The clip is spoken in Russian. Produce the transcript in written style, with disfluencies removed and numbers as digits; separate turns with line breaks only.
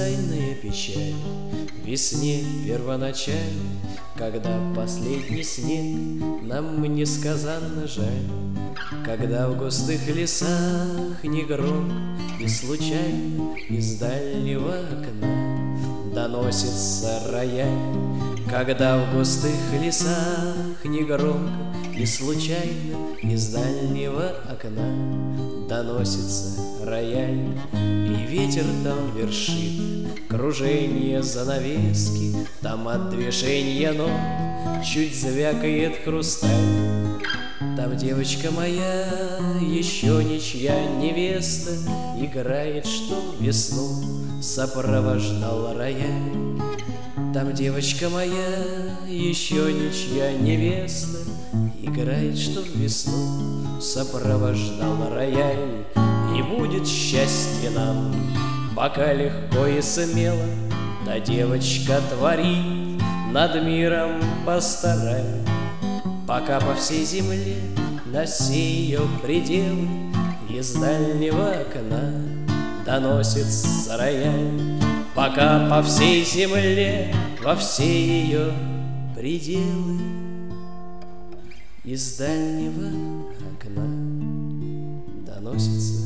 тайная печаль весне первоначальной, когда последний снег нам несказанно жаль, когда в густых лесах негромко и случайно из дальнего окна доносится рояль, когда в густых лесах негромко и случайно из дальнего окна доносится рояль, и ветер там вершит кружение занавески, там от движения ног чуть звякает хрусталь. Там девочка моя, еще ничья невеста, играет, что весну сопровождал рояль. Там девочка моя, еще ничья невеста, играет, что весну сопровождал рояль. И будет счастье нам, пока легко и смело та девочка творит над миром постарай, пока по всей земле на все ее пределы из дальнего окна доносится рояль, пока по всей земле во все ее пределы из дальнего окна доносится